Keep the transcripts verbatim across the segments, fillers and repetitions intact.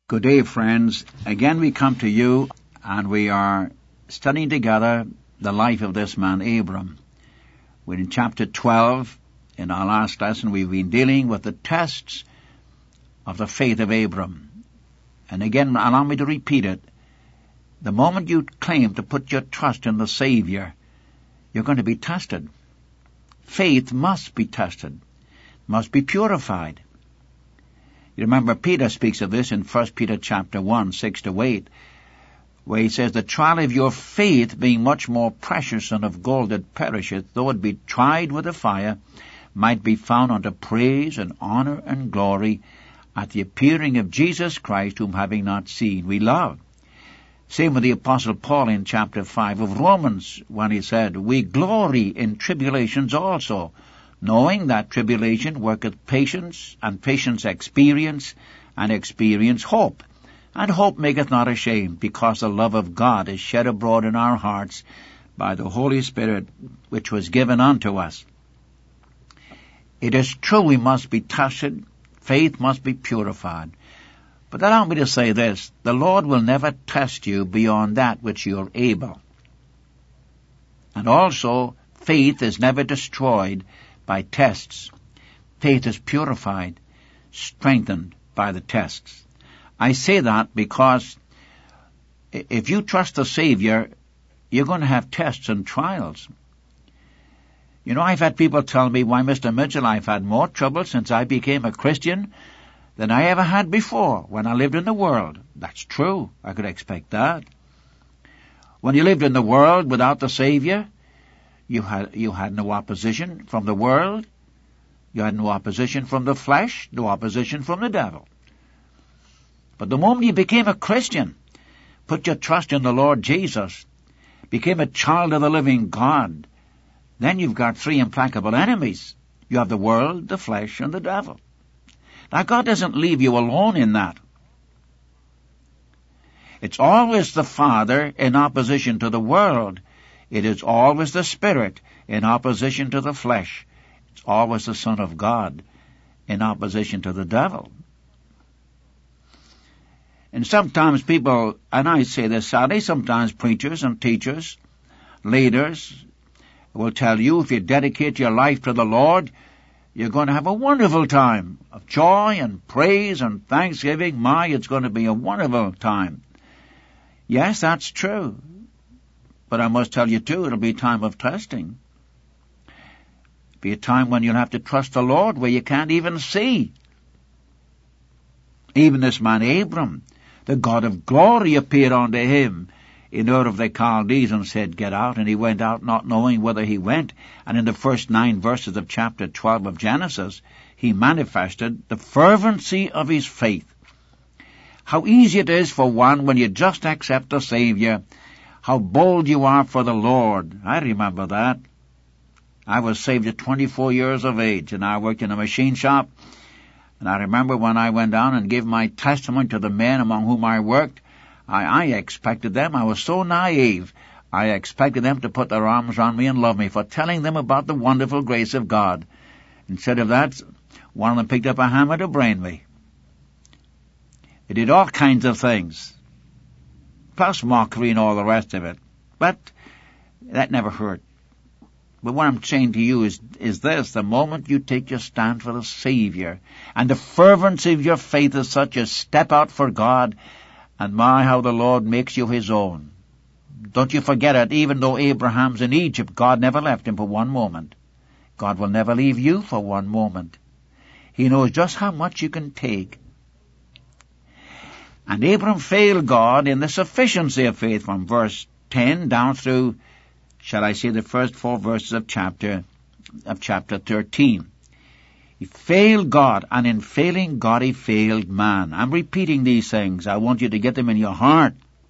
Good day, friends. Again we come to you and we are studying together the life of this man, Abram. We're in chapter twelve. In our last lesson we've been dealing with the tests of the faith of Abram. And again, allow me to repeat it. The moment you claim to put your trust in the Savior, you're going to be tested. Faith must be tested, must be purified. You remember Peter speaks of this in First Peter chapter one, six to eight, where he says, the trial of your faith being much more precious than of gold that perisheth, though it be tried with a fire, might be found unto praise and honor and glory at the appearing of Jesus Christ, whom having not seen we love. Same with the Apostle Paul in chapter five of Romans, when he said, we glory in tribulations also, knowing that tribulation worketh patience, and patience experience, and experience hope. And hope maketh not ashamed, because the love of God is shed abroad in our hearts by the Holy Spirit, which was given unto us. It is true we must be tested, faith must be purified. But allow me to say this, the Lord will never test you beyond that which you are able. And also, faith is never destroyed by tests. Faith is purified, strengthened by the tests. I say that because if you trust the Savior, you're going to have tests and trials. You know, I've had people tell me, why, Mister Mitchell, I've had more trouble since I became a Christian than I ever had before when I lived in the world. That's true. I could expect that. When you lived in the world without the Savior, You had, you had no opposition from the world. You had no opposition from the flesh, no opposition from the devil. But the moment you became a Christian, put your trust in the Lord Jesus, became a child of the living God, then you've got three implacable enemies. You have the world, the flesh, and the devil. Now, God doesn't leave you alone in that. It's always the Father in opposition to the world. It is always the Spirit in opposition to the flesh. It's always the Son of God in opposition to the devil. And sometimes people, and I say this sadly, sometimes preachers and teachers, leaders, will tell you if you dedicate your life to the Lord, you're going to have a wonderful time of joy and praise and thanksgiving. My, it's going to be a wonderful time. Yes, that's true. But I must tell you, too, it'll be a time of testing. It'll be a time when you'll have to trust the Lord where you can't even see. Even this man Abram, the God of glory appeared unto him in Ur of the Chaldees and said, get out. And he went out not knowing whither he went. And in the first nine verses of chapter twelve of Genesis, he manifested the fervency of his faith. How easy it is for one when you just accept the Savior. How bold you are for the Lord. I remember that. I was saved at twenty-four years of age, and I worked in a machine shop. And I remember when I went down and gave my testimony to the men among whom I worked, I, I expected them, I was so naive, I expected them to put their arms around me and love me for telling them about the wonderful grace of God. Instead of that, one of them picked up a hammer to brain me. They did all kinds of things. Plus mockery and all the rest of it. But that never hurt. But what I'm saying to you is, is this, the moment you take your stand for the Savior, and the fervency of your faith is such as step out for God, and my, how the Lord makes you His own. Don't you forget it, even though Abraham's in Egypt, God never left him for one moment. God will never leave you for one moment. He knows just how much you can take. And Abram failed God in the sufficiency of faith from verse ten down through, shall I say, the first four verses of chapter of chapter thirteen. He failed God, and in failing God he failed man. I'm repeating these things. I want you to get them in your heart.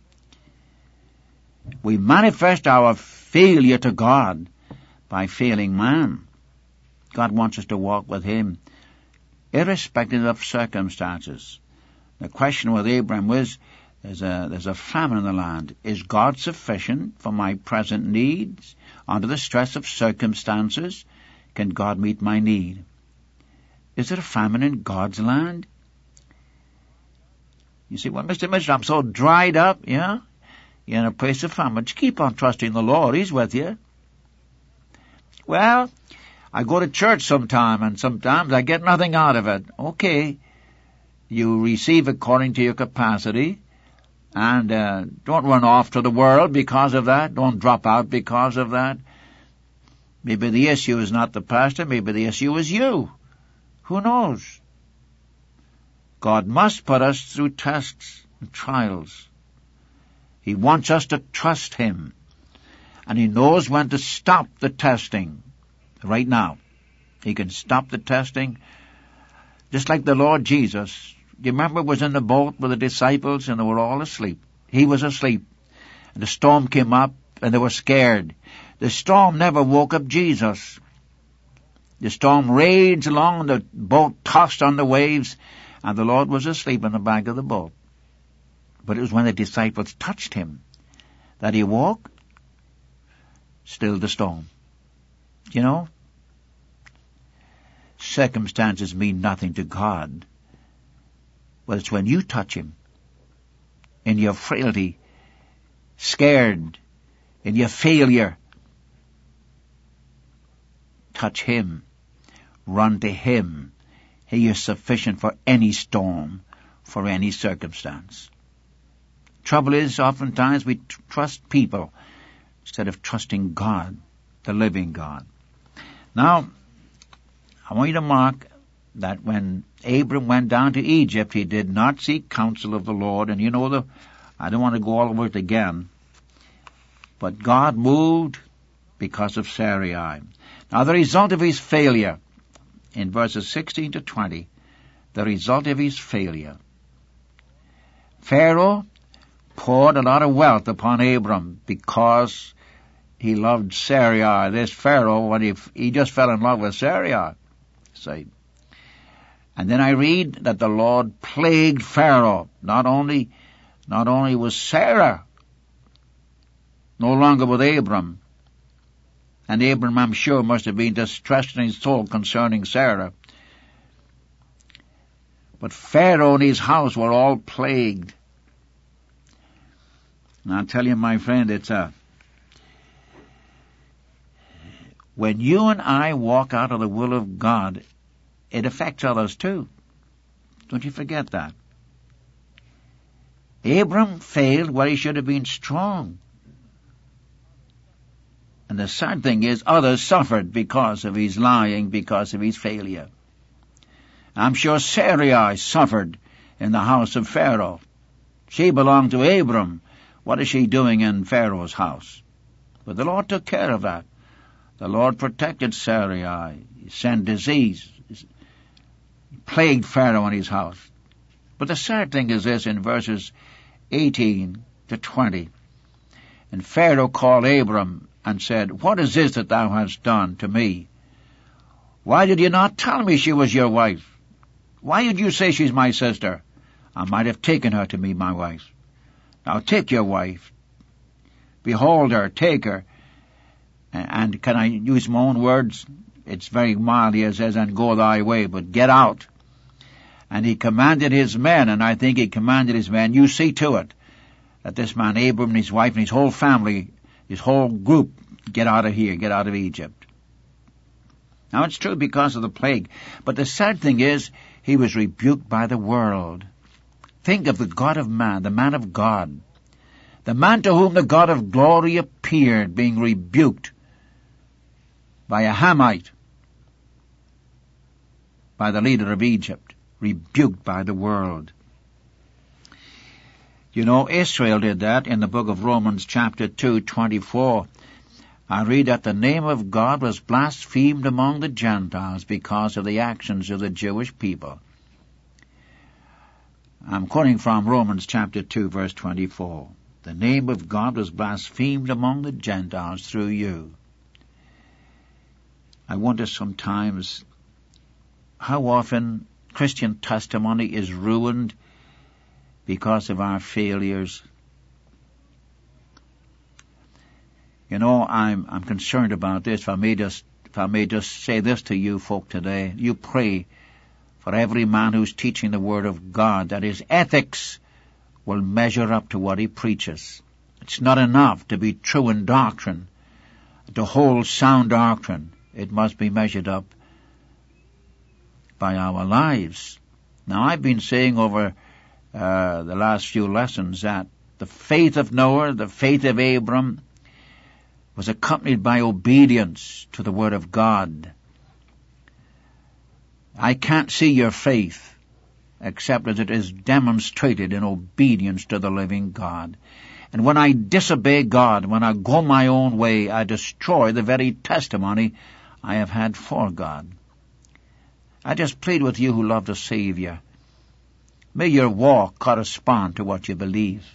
We manifest our failure to God by failing man. God wants us to walk with Him irrespective of circumstances. The question with Abraham was, there's a, there's a famine in the land. Is God sufficient for my present needs? Under the stress of circumstances, can God meet my need? Is there a famine in God's land? You say, well, Mister Mitchell, I'm so dried up, yeah? You're in a place of famine. But you keep on trusting the Lord. He's with you. Well, I go to church sometime, and sometimes I get nothing out of it. Okay. You receive according to your capacity, and uh, don't run off to the world because of that. Don't drop out because of that. Maybe the issue is not the pastor. Maybe the issue is you. Who knows? God must put us through tests and trials. He wants us to trust Him. And He knows when to stop the testing. Right now. He can stop the testing. Just like the Lord Jesus. You remember was in the boat with the disciples and they were all asleep. He was asleep. And the storm came up and they were scared. The storm never woke up Jesus. The storm raged along and the boat tossed on the waves and the Lord was asleep in the back of the boat. But it was when the disciples touched Him that He woke, stilled the storm. You know, circumstances mean nothing to God. Well, it's when you touch Him, in your frailty, scared, in your failure, touch Him, run to Him. He is sufficient for any storm, for any circumstance. Trouble is, oftentimes we tr- trust people instead of trusting God, the living God. Now, I want you to mark that when Abram went down to Egypt, he did not seek counsel of the Lord. And you know, the I don't want to go all over it again, but God moved because of Sarai. Now, the result of his failure, in verses sixteen to twenty, the result of his failure. Pharaoh poured a lot of wealth upon Abram because he loved Sarai. This Pharaoh, when he, he just fell in love with Sarai. See. And then I read that the Lord plagued Pharaoh. Not only, not only was Sarah no longer with Abram, and Abram, I'm sure, must have been distressed in his soul concerning Sarah, but Pharaoh and his house were all plagued. And I'll tell you, my friend, it's a when you and I walk out of the will of God, it affects others too. Don't you forget that. Abram failed where he should have been strong. And the sad thing is, others suffered because of his lying, because of his failure. I'm sure Sarai suffered in the house of Pharaoh. She belonged to Abram. What is she doing in Pharaoh's house? But the Lord took care of that. The Lord protected Sarai. He sent disease. He plagued Pharaoh in his house. But the sad thing is this, in verses eighteen to twenty. And Pharaoh called Abram and said, "What is this that thou hast done to me? Why did you not tell me she was your wife? Why did you say she's my sister? I might have taken her to be my wife. Now take your wife. Behold her, take her." And can I use my own words? It's very mild here. It says, "And go thy way," but get out. And he commanded his men, and I think he commanded his men, you see to it that this man Abram and his wife and his whole family, his whole group, get out of here, get out of Egypt. Now it's true because of the plague, but the sad thing is, he was rebuked by the world. Think of the God of man, the man of God, the man to whom the God of glory appeared, being rebuked by a Hamite, by the leader of Egypt, rebuked by the world. You know, Israel did that in the book of Romans chapter two, twenty-four. I read that the name of God was blasphemed among the Gentiles because of the actions of the Jewish people. I'm quoting from Romans chapter two, verse twenty-four. The name of God was blasphemed among the Gentiles through you. I wonder sometimes how often Christian testimony is ruined because of our failures. You know, I'm I'm concerned about this. If I may just if I may just say this to you folk today, you pray for every man who's teaching the Word of God, that his ethics will measure up to what he preaches. It's not enough to be true in doctrine, to hold sound doctrine. It must be measured up by our lives. Now, I've been saying over uh, the last few lessons that the faith of Noah, the faith of Abram, was accompanied by obedience to the Word of God. I can't see your faith except as it is demonstrated in obedience to the living God. And when I disobey God, when I go my own way, I destroy the very testimony I have had for God. I just plead with you who love the Savior. May your walk correspond to what you believe.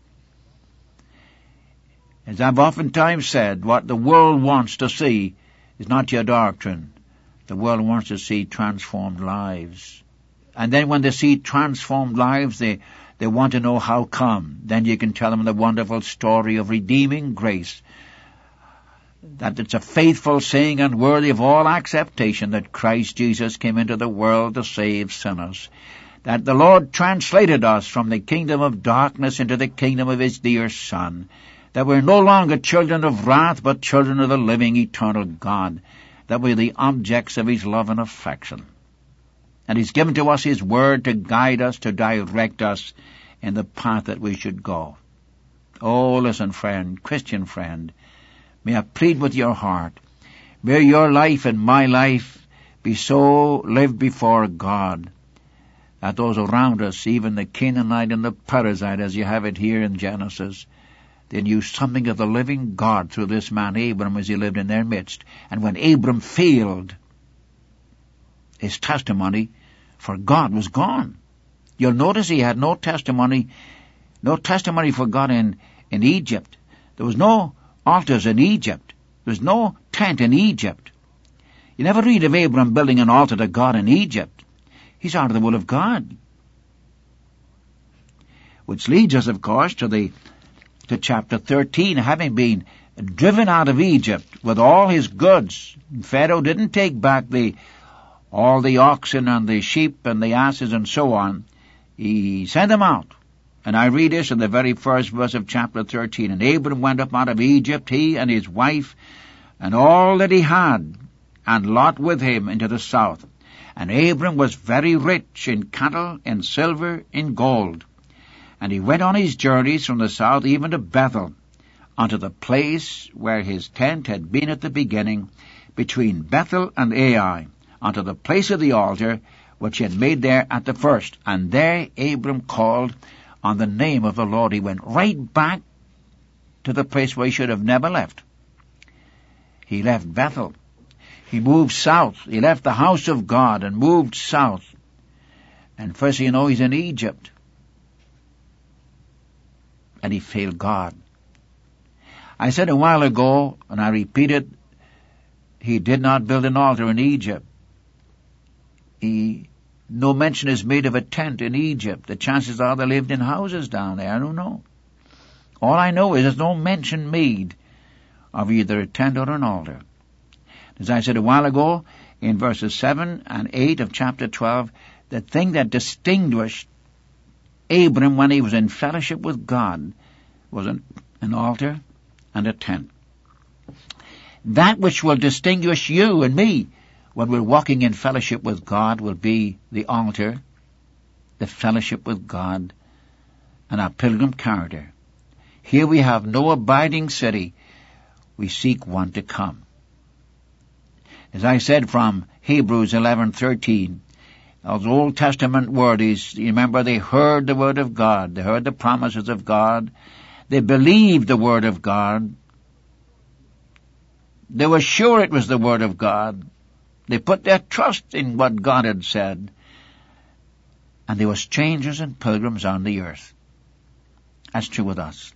As I've oftentimes said, what the world wants to see is not your doctrine. The world wants to see transformed lives. And then when they see transformed lives, they, they want to know how come. Then you can tell them the wonderful story of redeeming grace. That it's a faithful saying and worthy of all acceptation that Christ Jesus came into the world to save sinners. That the Lord translated us from the kingdom of darkness into the kingdom of His dear Son. That we're no longer children of wrath, but children of the living, eternal God. That we're the objects of His love and affection. And He's given to us His Word to guide us, to direct us in the path that we should go. Oh, listen, friend, Christian friend, may I plead with your heart. May your life and my life be so lived before God that those around us, even the Canaanite and the Perizzite, as you have it here in Genesis, they knew something of the living God through this man Abram as he lived in their midst. And when Abram failed, his testimony for God was gone. You'll notice he had no testimony, no testimony for God in, in Egypt. There was no altars in Egypt. There was no tent in Egypt. You never read of Abram building an altar to God in Egypt. He's out of the will of God. Which leads us, of course, to the to chapter thirteen, having been driven out of Egypt with all his goods. Pharaoh didn't take back the all the oxen and the sheep and the asses and so on. He sent them out. And I read this in the very first verse of chapter thirteen. And Abram went up out of Egypt, he and his wife, and all that he had, and Lot with him into the south. And Abram was very rich in cattle, in silver, in gold. And he went on his journeys from the south even to Bethel, unto the place where his tent had been at the beginning, between Bethel and Ai, unto the place of the altar which he had made there at the first. And there Abram called on the name of the Lord. He went right back to the place where he should have never left. He left Bethel. He moved south. He left the house of God and moved south. And first you know he's in Egypt. And he failed God. I said a while ago, and I repeat it, he did not build an altar in Egypt. He, no mention is made of a tent in Egypt. The chances are they lived in houses down there. I don't know. All I know is there's no mention made of either a tent or an altar. As I said a while ago, in verses seven and eight of chapter twelve, the thing that distinguished Abram when he was in fellowship with God was an, an altar and a tent. That which will distinguish you and me when we're walking in fellowship with God will be the altar, the fellowship with God, and our pilgrim character. Here we have no abiding city. We seek one to come. As I said from Hebrews eleven thirteen, those Old Testament words, you remember they heard the word of God, they heard the promises of God, they believed the word of God, they were sure it was the word of God, they put their trust in what God had said, and they were strangers and pilgrims on the earth. That's true with us.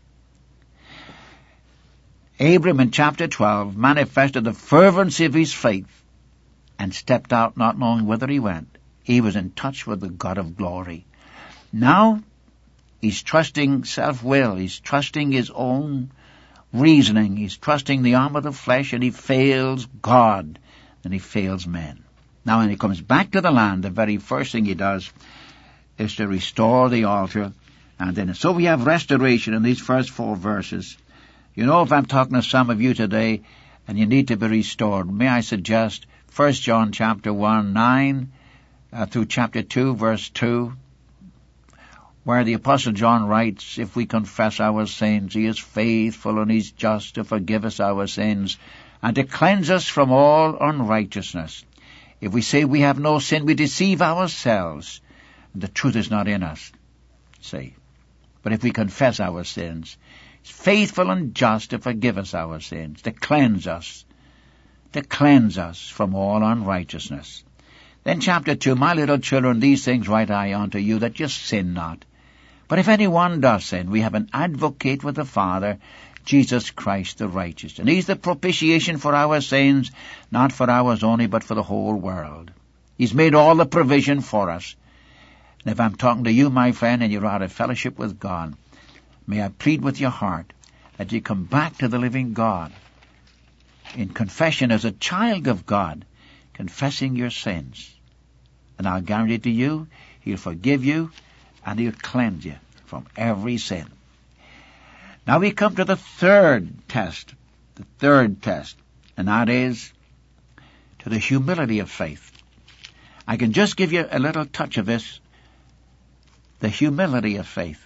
Abram in chapter twelve manifested the fervency of his faith and stepped out not knowing whither he went. He was in touch with the God of glory. Now, he's trusting self-will. He's trusting his own reasoning. He's trusting the arm of the flesh, and he fails God, and he fails men. Now, when he comes back to the land, the very first thing he does is to restore the altar And then, so we have restoration in these first four verses. You know, if I'm talking to some of you today and you need to be restored, may I suggest First John chapter one, nine, uh, through chapter two, verse two, where the Apostle John writes, if we confess our sins, he is faithful and he's just to forgive us our sins and to cleanse us from all unrighteousness. If we say we have no sin, we deceive ourselves, and the truth is not in us. See. But if we confess our sins, he's faithful and just to forgive us our sins, to cleanse us, to cleanse us from all unrighteousness. Then chapter two, my little children, these things write I unto you, that you sin not. But if anyone does sin, we have an advocate with the Father, Jesus Christ the righteous. And he's the propitiation for our sins, not for ours only, but for the whole world. He's made all the provision for us. And if I'm talking to you, my friend, and you're out of fellowship with God, may I plead with your heart that you come back to the living God in confession as a child of God, confessing your sins. And I'll guarantee to you, he'll forgive you and he'll cleanse you from every sin. Now we come to the third test, the third test, and that is to the humility of faith. I can just give you a little touch of this, the humility of faith.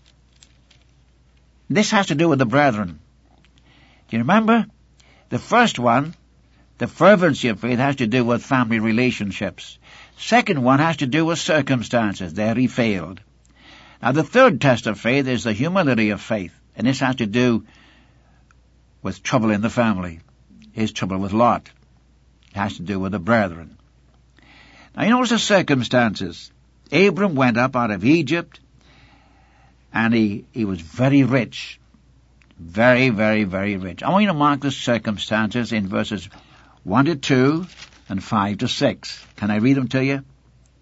This has to do with the brethren. Do you remember? The first one, the fervency of faith, has to do with family relationships. Second one has to do with circumstances. There he failed. Now the third test of faith is the humility of faith. And this has to do with trouble in the family. His trouble with Lot. It has to do with the brethren. Now you notice the circumstances. Abram went up out of Egypt, and he, he was very rich. Very, very, very rich. I want you to mark the circumstances in verses one to two and five to six. Can I read them to you?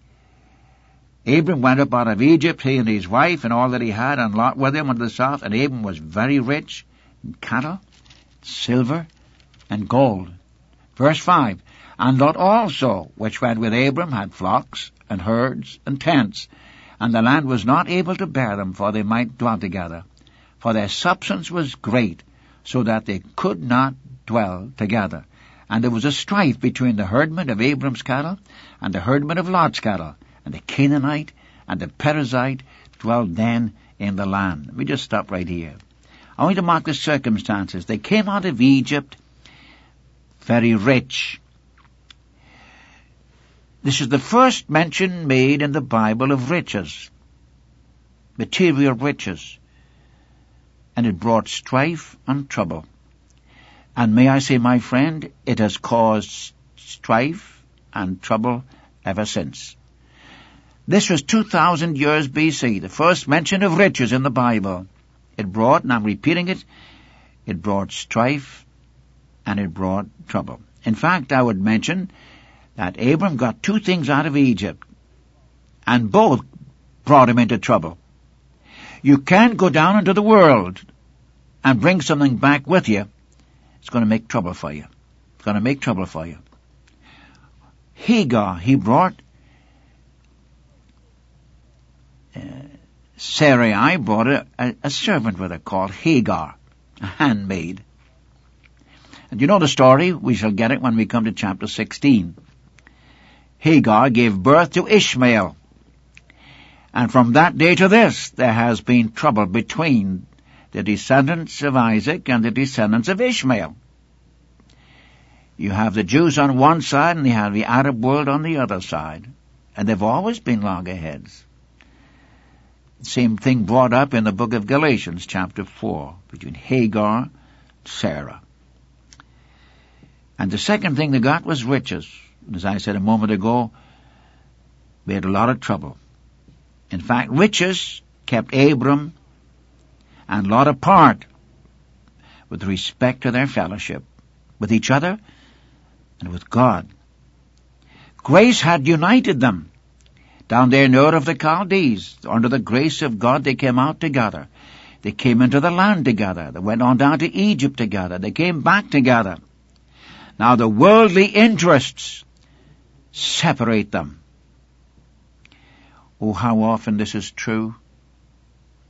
Abram went up out of Egypt, he and his wife, and all that he had, and Lot with him unto the south. And Abram was very rich in cattle, silver, and gold. Verse five. And Lot also, which went with Abram, had flocks, and herds, and tents. And the land was not able to bear them, for they might dwell together. For their substance was great, so that they could not dwell together. And there was a strife between the herdmen of Abram's cattle, and the herdmen of Lot's cattle. And the Canaanite and the Perizzite dwelled then in the land. Let me just stop right here. I want you to mark the circumstances. They came out of Egypt very rich. This is the first mention made in the Bible of riches, material riches. And it brought strife and trouble. And may I say, my friend, it has caused strife and trouble ever since. This was two thousand years B C, the first mention of riches in the Bible. It brought, and I'm repeating it, it brought strife and it brought trouble. In fact, I would mention that Abram got two things out of Egypt, and both brought him into trouble. You can't go down into the world and bring something back with you. It's going to make trouble for you. It's going to make trouble for you. Hagar, he brought uh, Sarai brought a, a, a servant with her called Hagar, a handmaid. And you know the story. We shall get it when we come to chapter sixteen. Hagar gave birth to Ishmael. And from that day to this, there has been trouble between the descendants of Isaac and the descendants of Ishmael. You have the Jews on one side and you have the Arab world on the other side. And they've always been loggerheads. Same thing brought up in the book of Galatians, chapter four, between Hagar and Sarah. And the second thing they got was riches. As I said a moment ago, we had a lot of trouble. In fact, riches kept Abram and Lot apart with respect to their fellowship with each other and with God. Grace had united them. Down there in Ur of the Chaldees, under the grace of God, they came out together. They came into the land together. They went on down to Egypt together. They came back together. Now the worldly interests separate them. Oh, how often this is true.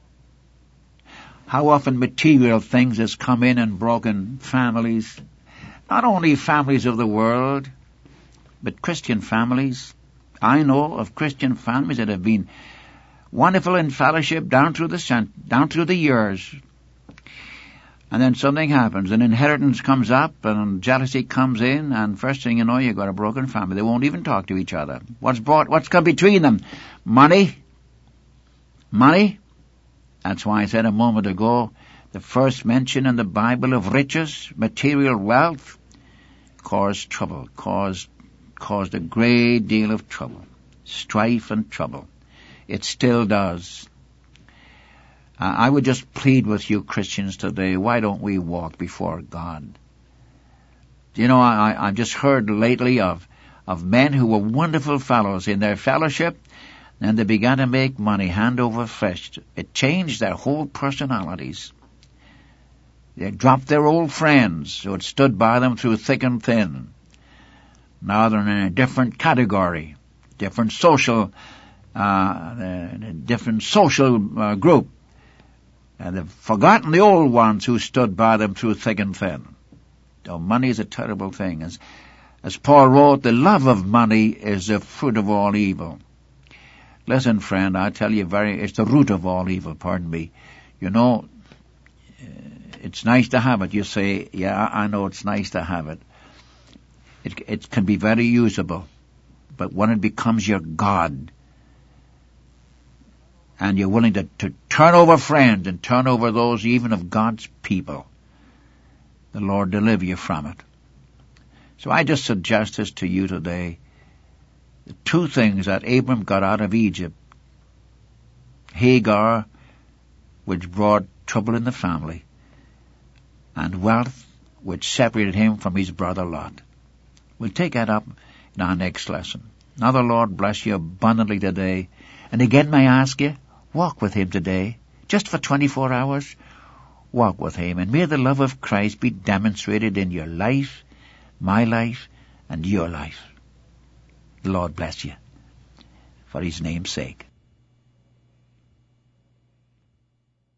how often material things has come in and broken families. Not only families of the world, but Christian families. I know of Christian families that have been wonderful in fellowship down through the cent- down through the years. And then something happens, an inheritance comes up, and jealousy comes in, and first thing you know, you've got a broken family. They won't even talk to each other. What's brought, what's come between them? Money? Money? That's why I said a moment ago, the first mention in the Bible of riches, material wealth, caused trouble, caused, caused a great deal of trouble. Strife and trouble. It still does. Uh, I would just plead with you Christians today, why don't we walk before God? You know, I, I've just heard lately of, of men who were wonderful fellows in their fellowship, and they began to make money hand over fist. It changed their whole personalities. They dropped their old friends who had stood by them through thick and thin. Now they're in a different category, different social, uh, a different social uh, group. And they've forgotten the old ones who stood by them through thick and thin. Oh, money is a terrible thing. As, as Paul wrote, the love of money is the fruit of all evil. Listen, friend, I tell you very, it's the root of all evil, pardon me. You know, it's nice to have it. You say, yeah, I know it's nice to have it. It, it can be very usable. But when it becomes your God, and you're willing to, to turn over friends and turn over those even of God's people, the Lord deliver you from it. So I just suggest this to you today. The two things that Abram got out of Egypt, Hagar, which brought trouble in the family, and wealth, which separated him from his brother Lot. We'll take that up in our next lesson. Now the Lord bless you abundantly today. And again, may I ask you, walk with him today, just for twenty-four hours. Walk with him, and may the love of Christ be demonstrated in your life, my life, and your life. The Lord bless you, for his name's sake.